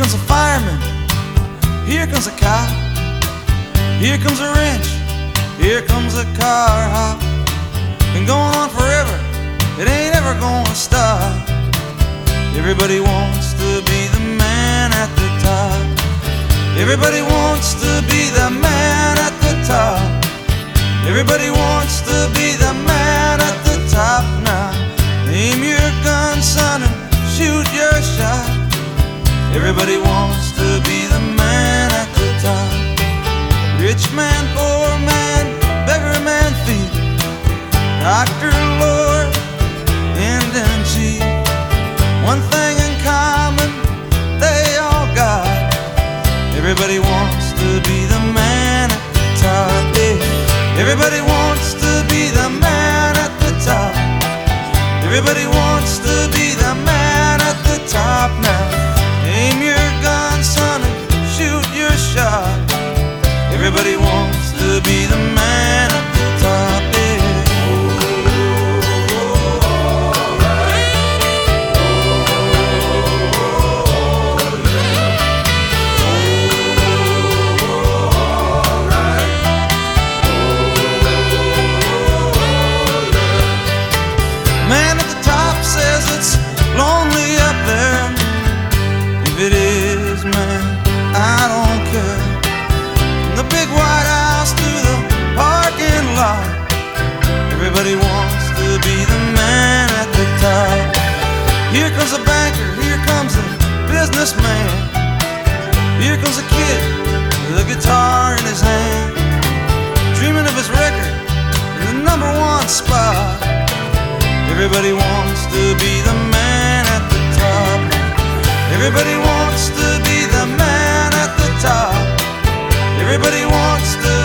comes a fireman, here comes a cop, here comes a wrench, here comes a car hop. Been going on forever, it ain't ever gonna stop. Everybody wants to be the man at the top. Everybody wants to be the man at the top. Everybody wants to be the man at the top now. Aim your gun, son, and shoot your shot. Everybody wants to be the man at the top. Rich man, poor man, beggar man, thief, doctor, lord, Indian chief. One thing in common they all got. Everybody wants to be the man at the top. Yeah. Everybody wants to be the man at the top. Everybody wants to be the man at the top now. Aim your gun, son, and shoot your shot. Everybody wants to be the man at the top. Yeah. Man at the top says it's lonely up there. If it is, man, I don't care. From the big white house to the parking lot, everybody wants to be the man at the top. Here comes a banker, here comes a businessman. Here comes a kid with a guitar in his hand, dreaming of his record in the #1 spot. Everybody wants to be the man at the top. Everybody wants to be the man at the top. Everybody wants to